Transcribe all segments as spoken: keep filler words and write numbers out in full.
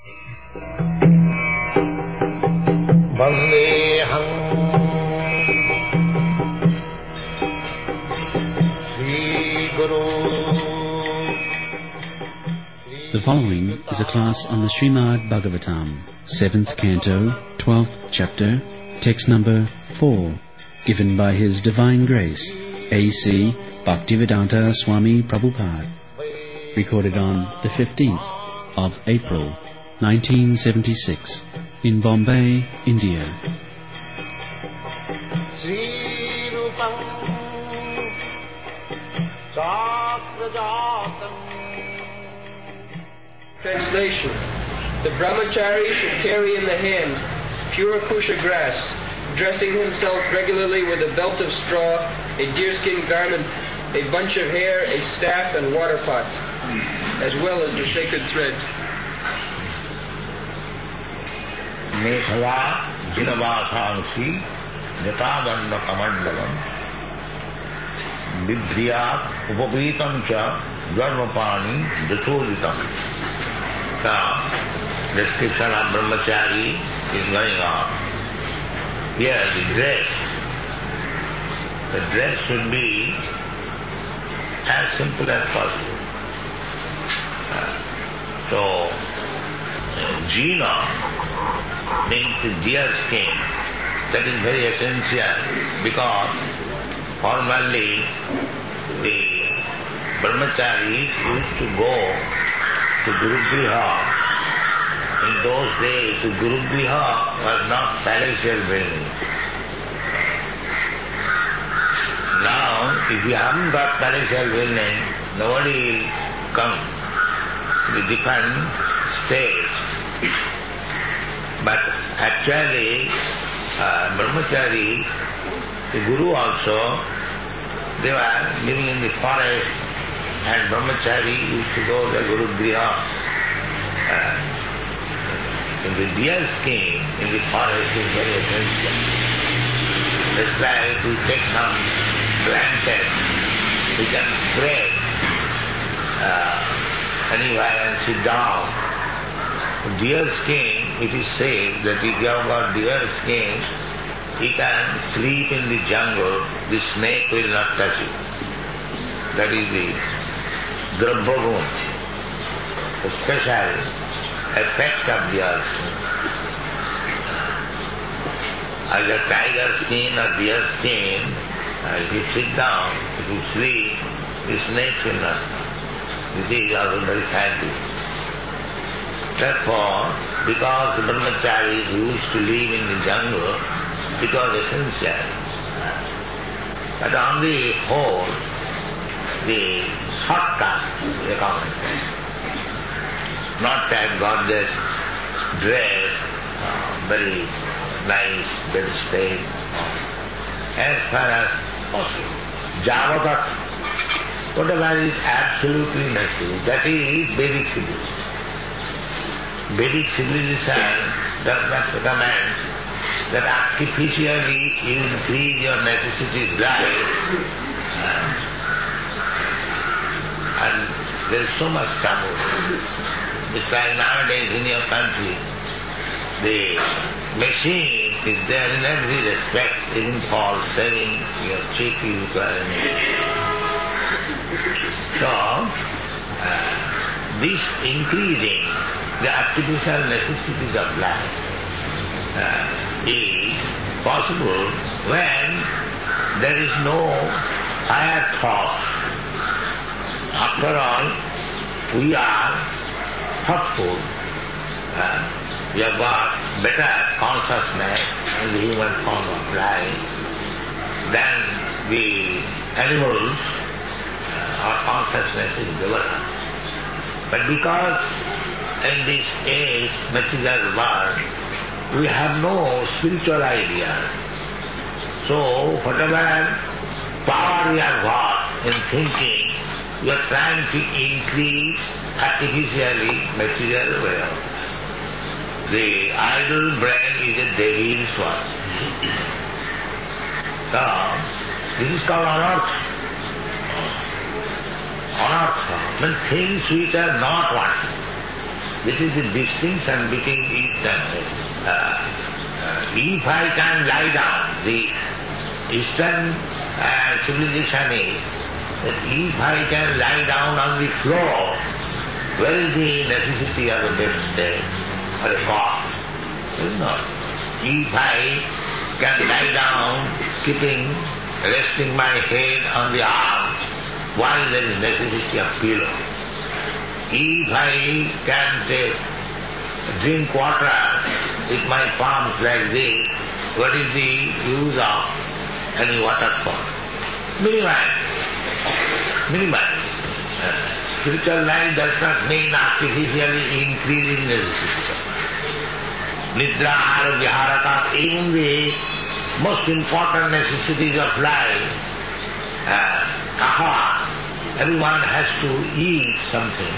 Vandeham Sri Guru. The following is a class on the Srimad Bhagavatam, seventh canto, twelfth chapter, text number four, given by His Divine Grace, A C Bhaktivedanta Swami Prabhupada, recorded on the fifteenth of April, nineteen seventy-six, in Bombay, India. Sri Rupam Sakrajatam. Translation. The brahmachari should carry in the hand pure kusha grass, dressing himself regularly with a belt of straw, a deerskin garment, a bunch of hair, a staff, and water pot, as well as the sacred thread. Mekhala jinavasansi yatadanda kamandalam vidhyat upapitam cha dharmapani dasoditam. Now, description of brahmachari is going on. Here the dress, the dress should be as simple as possible. Uh, so, uh, jina means the deer skin. That is very essential because formerly the brahmacharis used to go to Guru Griha. In those days, the Guru Griha was not palatial building. Now, if you haven't got palatial building, nobody will come to the different states. But actually, uh, brahmachari, the Guru also, they were living in the forest, and brahmachari used to go to the Guru Griha. Uh, in the deer skin in the forest is very essential. That's why we take some blankets, we can spread uh, anywhere and sit down. Deer skin, it is said that if you have got deer skin, you can sleep in the jungle, the snake will not touch you. That is the Drabbagun, the special effect of deer skin. As a tiger skin or deer skin, uh, if you sit down, if you sleep, the snake will not. This is also very scientific. Therefore, because the brahmacharis used to live in the jungle, it was essential. But on the whole, the shortcut is a common thing. Not that gorgeous dress, uh, very nice, very straight. As far as possible. Javatat, whatever is absolutely necessary, that is Vedic civilization. Vedic civilization does not recommend that artificially you increase your necessities life. Uh, and there is so much trouble. It's like nowadays in your country, the machine is there in every respect, even for saving your cheek you require a machine. So, uh, this increasing the artificial necessities of life uh, is possible when there is no higher thought. After all, we are thoughtful. Uh, we have got better consciousness in the human form of life than the animals. Uh, our consciousness is developed. But because in this age, material world, we have no spiritual idea. So, whatever power we have got in thinking, we are trying to increase artificially material wealth. The idle brain is a devil's work. So, this is called anartha. Anartha means things which are not wanted. This is the distinction between East and West. Uh, uh, if I can lie down, the Eastern uh, civilization is that if I can lie down on the floor, where is the necessity of a bedstead or a cot? There is not. If I can lie down, keeping, resting my head on the arm, why there is necessity of pillow? If I can take, drink water with my palms like this, what is the use of any waterfall? Minimize. Minimize. Uh, spiritual life does not mean artificially increasing necessity. Nidra, Ahara, Viharata, even the most important necessities of life, uh, Ahara, everyone has to eat something.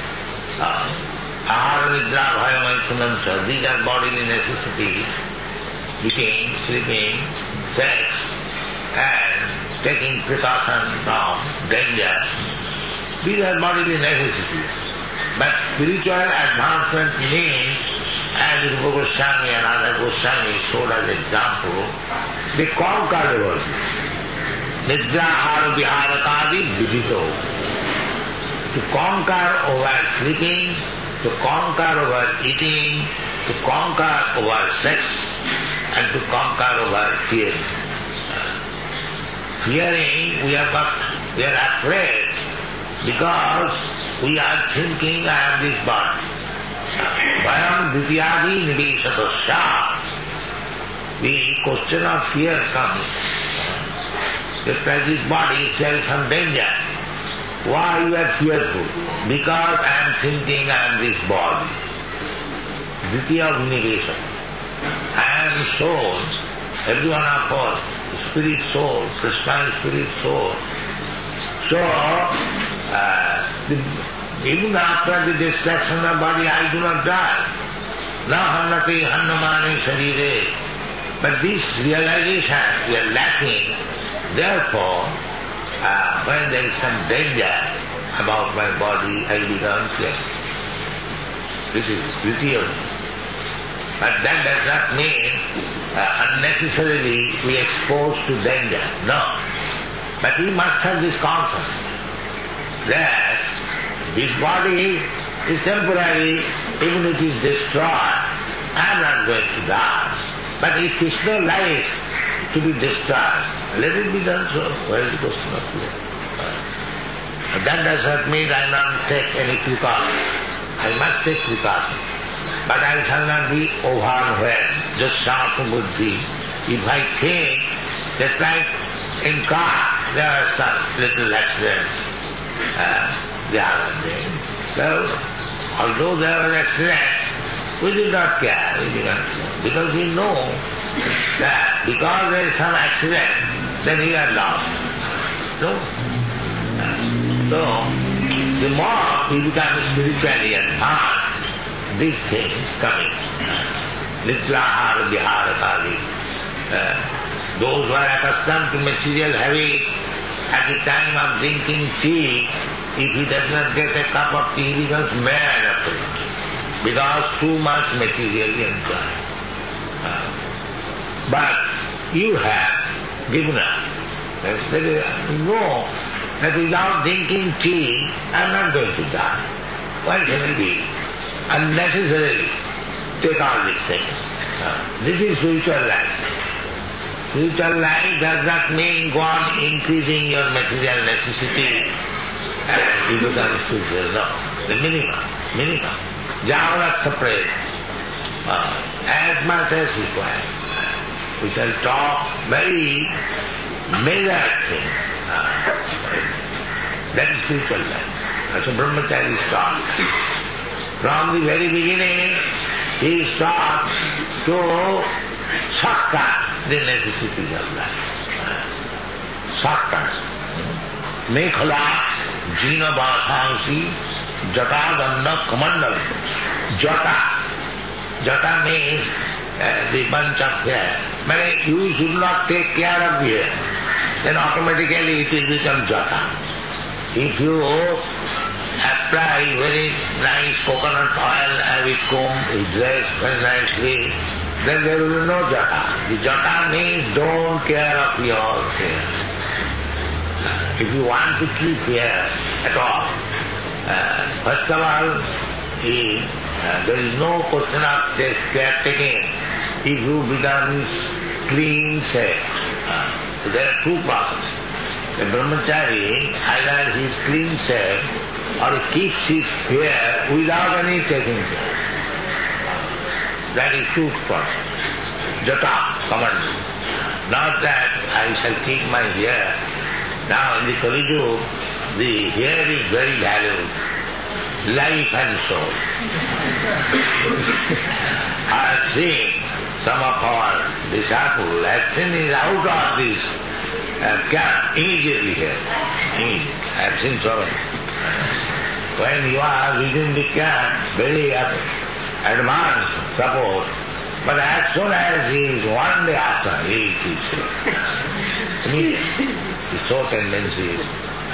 Ahara, Nidra, Bhaya, Maithanansa, these are bodily necessities. Eating, sleeping, sex, and taking precaution from danger. These are bodily necessities. But spiritual advancement means, as Rupa Goswami and other Goswami showed as example, they conquer the world. Nidra, Ahara, Viharatadi, Vidito. To conquer over sleeping, to conquer over eating, to conquer over sex, and to conquer over fearing. Fearing, we are got, we are afraid because we are thinking I am this body. Vayam Ditiyadi Niveshatosya. The question of fear comes. Just as this body is some danger. Why you are fearful? Because I am thinking I am this body. Ditya Vinivesha. I am soul. Every one of us, spirit soul, Krishna spirit soul. So, uh, the, even after the destruction of body, I do not die. Na hannati hannamani sharire. But this realization we are lacking. Therefore, uh, when there is some danger about my body, I become fearful. This is beauty of it. But that does not mean uh, unnecessarily we are exposed to danger. No. But we must have this concept that this body is temporary, even if it is destroyed, I am not going to die. But if Krishna likes to be destroyed, let it be done so. Where is the question of fear? Uh, that does not mean I will not take any precaution. I must take precaution. But I shall not be overwhelmed, just sharp buddhi. If I think that like in car, there are some little accidents uh, the other day. So, although there was accident, we did not care, we did not care. Because we know that because there is some accident, then we are lost. No? So, the more we become spiritually advanced, these things coming. Nidra, Ahara, Viharatadi. Uh, those who are accustomed to material habits, at the time of drinking tea, if he does not get a cup of tea, he becomes mad after it. Because too much material enjoy. Uh, but you have given up. That's very, you know that without drinking tea, I am not going to die. Why can I be unnecessarily take all these things? Uh, this is spiritual life. Spiritual life does not mean go on increasing your material necessity and you become spiritual. No, the minimum, minimum. Javrat separate, uh, as much as required. Uh, we can talk very measured things. Uh, that is spiritual life. That's a brahmachari taught. From the very beginning, he is taught to shortcut the necessities of life. Shortcut. Mekhala, jina bhasansi, jata danna kamandal. Jata. Jata means uh, the bunch of hair. But you should not take care of the hair. Then automatically it will become jata. If you have apply very nice coconut oil and with comb, he dress very nicely, then there will be no jata. The jata means don't care of your hair. If you want to keep hair at all, uh, first of all, is, uh, there is no question of care taking if you become clean shaven. Uh, so there are two problems. The brahmachari, either he is clean shaven or he keeps his hair without any taking care. That is huge problem. Jata, command. Not that I shall keep my hair. Now in the Kali Yuga, the hair is very valuable. Life and soul. I have seen some of our disciples, have seen is out of this uh, camp immediately here. I have seen so many. When you are within the camp, very advanced support, but as soon as he is one day after, he is immediately. The so tendency is.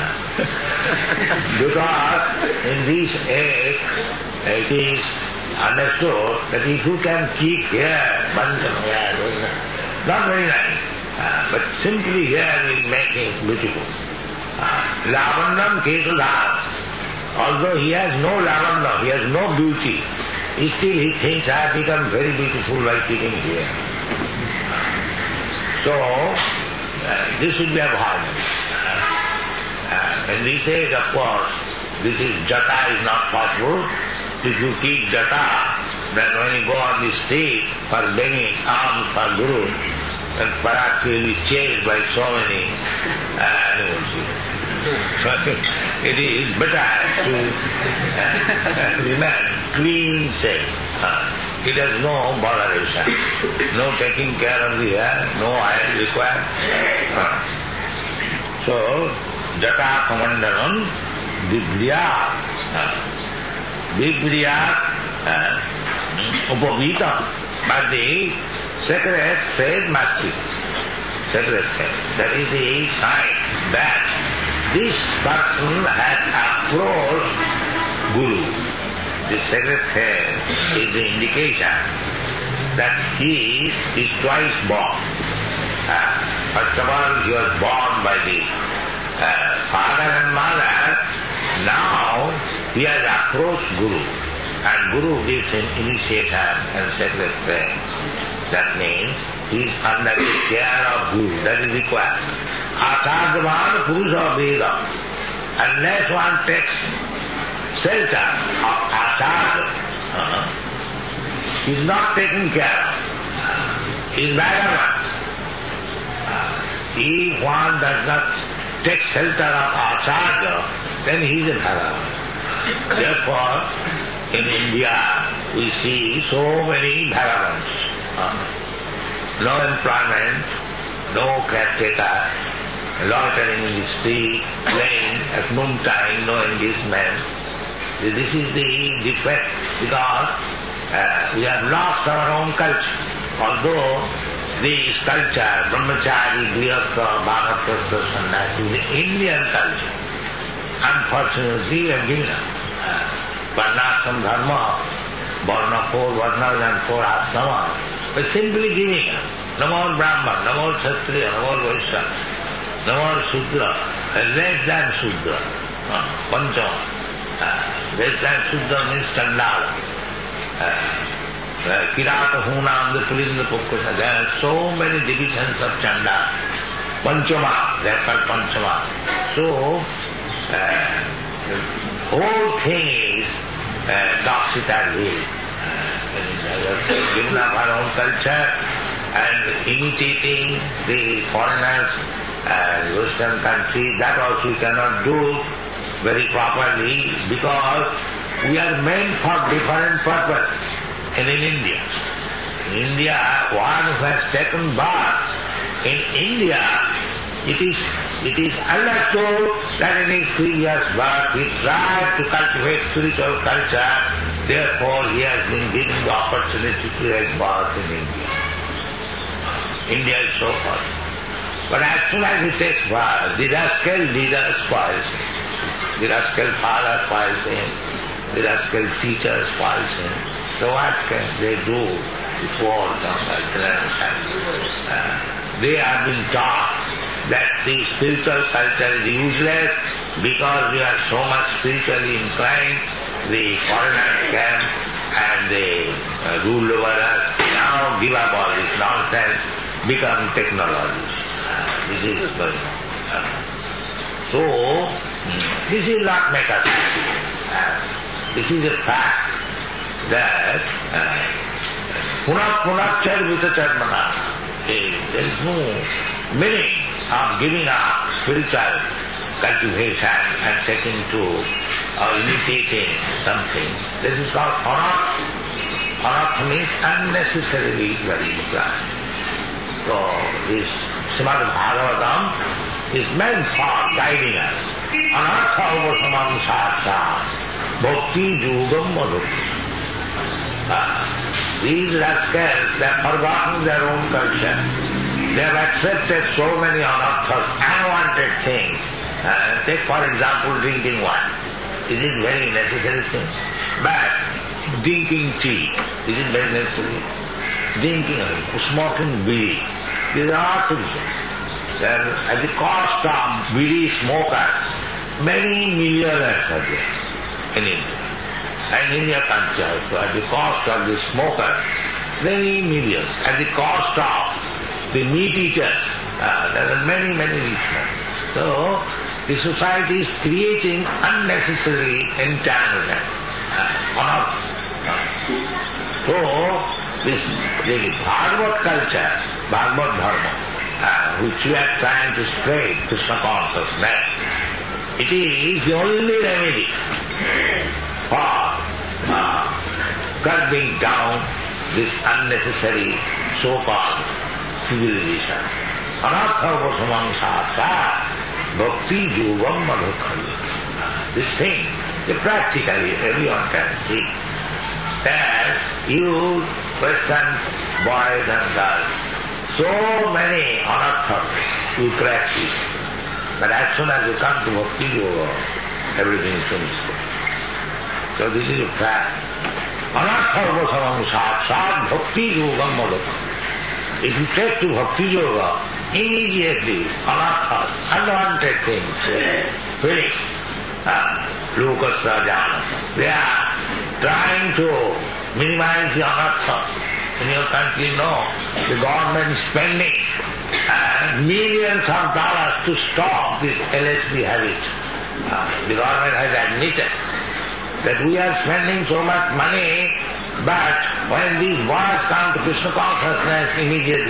Because in this age, it is understood that if you can keep hair, bunch of hair, not very nice, uh, but simply hair will make it beautiful. Lavandam Ketudham, although he has no lavanda, he has no beauty, still he thinks I have become very beautiful by keeping hair. So, uh, this should be avoided. Uh, in this age, of course, this is jata is not possible. If you keep jata, then when you go on the street for begging alms for Guru, then perhaps you will be chased by so many uh, animals. So it is better to uh, remain clean shaven. Uh, it has no botheration, no taking care of the hair, no oil required. Uh, so, Jata Kamandaram, Vibriyat, Vibriyat, Upavita, but the sacred thread must be, sacred thread. That is the sign that this person has approached Guru. The sacred thread is the indication that he is twice born. Uh, first of all, he was born by the Uh, father and mother. Now he has approached Guru, and Guru gives him initiation and sacred prayer. That means he is under the care of Guru. That is required. Acharyavan Purusha Veda. Unless one takes shelter of Acharya, uh, he is not taken care of. He is vagabond. Uh, if one does not take shelter of Acharya, then he is a vagabond. Therefore, in India, we see so many vagabonds. Uh, no employment, no caretaker, loitering in the street, playing at noontime, no engagement. This is the defect because uh, we have lost our own culture. Although this culture, brahmachari, grihastha, bhagavata, sannyasi, the Indian culture, unfortunately we have given up. Varnashram dharma, varna four varnas and four ashramas, but simply giving up. No more Brahman, no more Kshatriya, no more Vaishya, no more Shudra, less than Shudra, uh, Panchama. Uh, less than Shudra means Chandala. Uh, Kirata Hunam, the Pulinda Pukkusa, there are so many divisions of Chanda. Panchama, they are called Panchama. So, uh, whole thing is uh, topsy-turvy. Given up our own culture and imitating the foreigners and Western countries, that also we cannot do very properly because we are meant for different purpose. And in India, in India, one who has taken birth in India, it is it is understood that in his previous birth he tried to cultivate spiritual culture, therefore he has been given the opportunity to take birth in India. India is so far. But as soon as he takes birth, the rascal leader spoils him. The rascal father spoils him, the rascal teacher spoils him. So what can they do? The poor children. Uh, they have been taught that the spiritual culture is useless because we are so much spiritually inclined. The foreigners came and they uh, rule over us. Now give up all this nonsense, become technologists. Uh, this is going uh, So, this will not make us happy. Uh, this is a fact that punah punah chad vita chadmana. There is no meaning of giving up spiritual cultivation and taking to or imitating something. This is called anartha. Anartha means unnecessarily very grand. So this Srimad Bhagavatam is meant for guiding us. Anartha upasamam sāsā bhakti yogam madhukti. These rascals, they have forgotten their own culture. They have accepted so many anarthas, unwanted things. Uh, take for example drinking wine. Is it very necessary thing? But drinking tea, is it very necessary? Drinking, smoking bidi, these are artificial. Then at the cost of bidi smokers, many millionaires are there in India. And in your country also, at the cost of the smokers, many millions. At the cost of the meat eaters, uh, there are many, many rich men. So, the society is creating unnecessary entanglement uh, on earth. Uh, so, this the Bhagavad culture, Bhagavad Dharma, uh, which we are trying to spread Krishna consciousness, it is the only remedy for uh, curbing down this unnecessary so-called civilization. Anartha upasamam sāsā bhakti yogam madhukti. This thing, practically everyone can see that you Western boys and girls, so many anarthas you practice, but as soon as you come to bhakti yoga, everything is finished. So this is a fact. Anartha upasamam sāsā bhakti yogam madhukti. If you take to bhakti yoga, immediately anarthas, unwanted things, finish. Lokasya jnana. They are trying to minimize the anartha. In your country, no. The government is spending uh, millions of dollars to stop this L S D habit. Uh, the government has admitted that we are spending so much money, but when these boys come to Krishna consciousness, immediately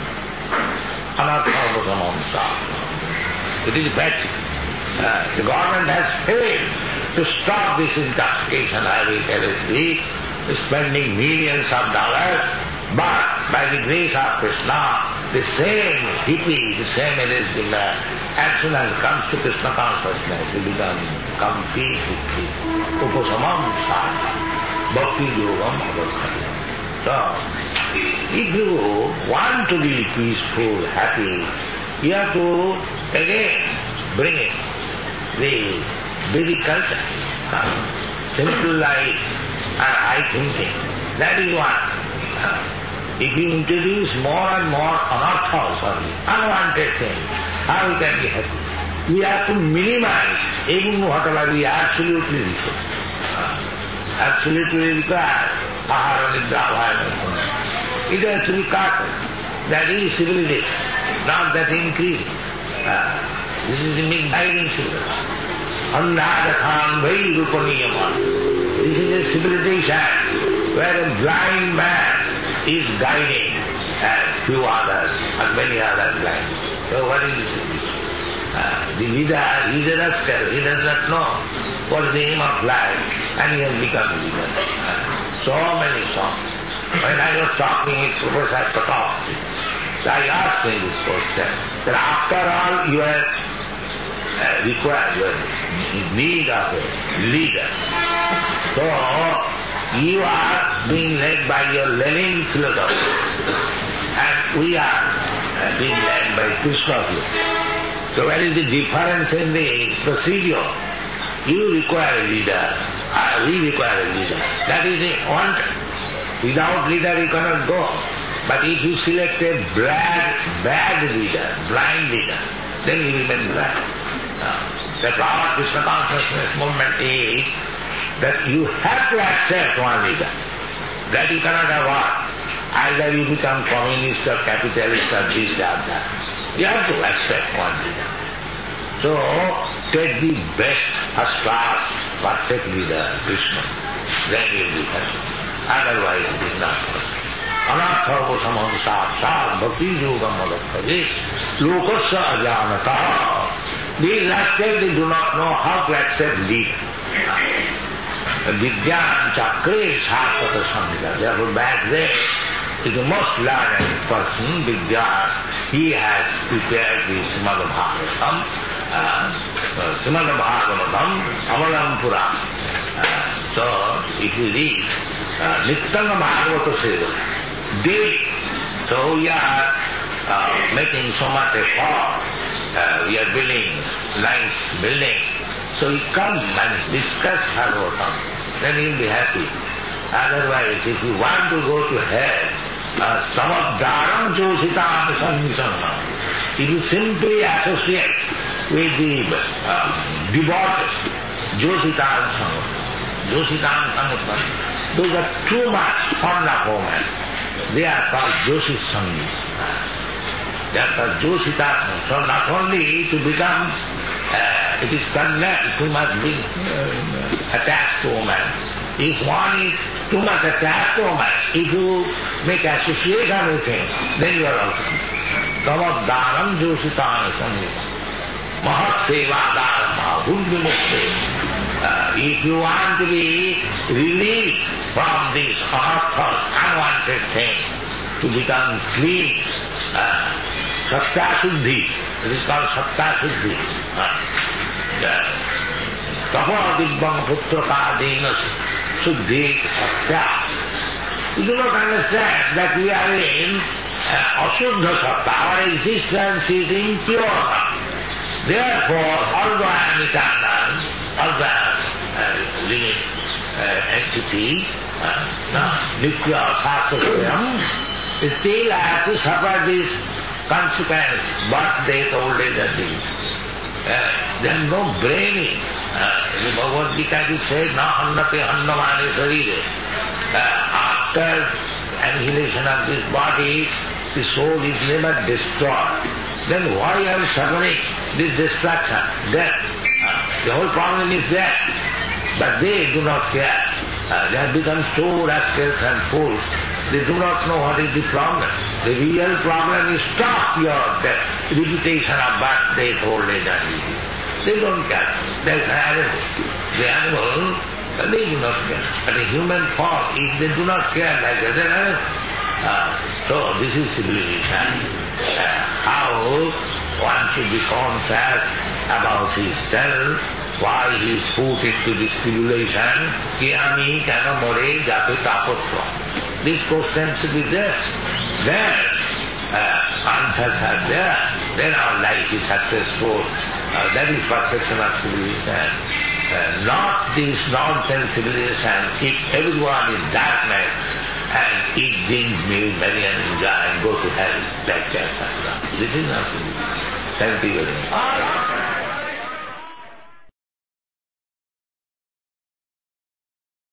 anartha upasamam sāsā. It is practical. Uh, the government has failed to stop this intoxication habit, L S D, spending millions of dollars, but by the grace of Krishna, the same hippie, the same L S D man, as soon as it comes to Krishna consciousness, he becomes complete hippie. Upasamam sāsā, bhakti yogam madhukti. So, if you want to be peaceful, happy, you have to again bring in the Vedic culture, uh, simple life and high thinking. That is one. Uh, if you introduce more and more anarthas or unwanted things, how we can be happy? We have to minimize even whatever we absolutely require. Uh, absolutely require ahara nidra bhayana. It has to be cut. That is civilization, not that increasing. Uh, This is the big guiding civilization. Andhadakhan vai rupaniyama. This is a civilization where a blind man is guiding and few others and many others blind. So what is this? Uh, the leader, he is a rascal, he does not know what is the aim of life and he has become a leader. Uh, so many songs. When I was talking with Professor Pratap, I asked him this question, that after all you are uh, required, you are in need of a leader. So, you are being led by your Lenin philosophy, and we are uh, being led by Krishna philosophy. So, what is the difference in the procedure? You require a leader. Uh, we require a leader. That is it. Wanted. Without leader you cannot go. But if you select a bad, bad leader, blind leader, then you remain blind. Uh, the power of Krishna consciousness movement is that you have to accept one leader. That you cannot avoid. Either you become communist or capitalist or this or that. You have to accept one leader. So, take the best, first class, perfect leader, Krishna. Then you will be happy. Otherwise it is not possible. Anatharva samam sat bhakti yoga madhakari lokasya ajanata. These rascals, they do not know how to accept leader. Vidyan chakre sarpata samhita. Therefore back there is the most learned person, Vidya. He has prepared the Srimad Bhagavatam, uh, Srimad Bhagavatam, Amalam Purana. Uh, so, if you read uh, Nityanga Bhagavata Seva, daily, so we are uh, making so much effort, uh, we are building nice building, so you come and discuss Bhagavatam, then you'll be happy. Otherwise, if you want to go to hell, uh, Samabdaram Jositam Sannisangam, if you simply associate with the uh, devotees, Jositam Sangam, Jositam Sangam, those are too much fond of women. They are called Joshi Sangi. They are called Jositam. So not only to become, uh, it is condemned, too much being uh, attached to women. If one is too much attached to woman, if you make association with him, then you are also. Tamadaram Jositam Sangi. Mahat Sevadaram Bhundimukte. Uh, if you want to be relieved from this unarthal, unwanted thing, to become clean, uh, Satya Suddhi, it is called Satya Suddhi. Tapo Dibbam Putraka Dinas Suddhi Satya. You do not understand that we are in uh, Ashuddha Sattva, our existence is impure. Therefore, although I am eternal, although I am uh, living uh, entity, uh, Nitya Sasasayam, still I have to suffer this consequence, birth, death, old age and things. Uh, there is no braining. Uh, in the Bhagavad Gita it says, Na hannate hannamane sarire. Uh, after annihilation of this body, the soul is never destroyed. Then why are you suffering this destruction? Death. Uh, the whole problem is death. But they do not care. Uh, they have become so rascals and fools. They do not know what is the problem. The real problem is stop your death, repetition of birth, death, old age and disease. They don't care. That's an animal. The animal, they do not care. But the human form, if they do not care like that, then animal. Uh, so this is civilization. Uh, how one should be conscious about his self, why he is put into this tribulation, ki ami keno more jate tapotva. These questions should be there. Then uh, answers are there. Then our life is successful. Uh, that is perfection of civilization. Uh, not this nonsense civilization, keep everyone in darkness and eat, drink, milk, marry and enjoy and go to hell like that. This is not civilization. Thank you very much.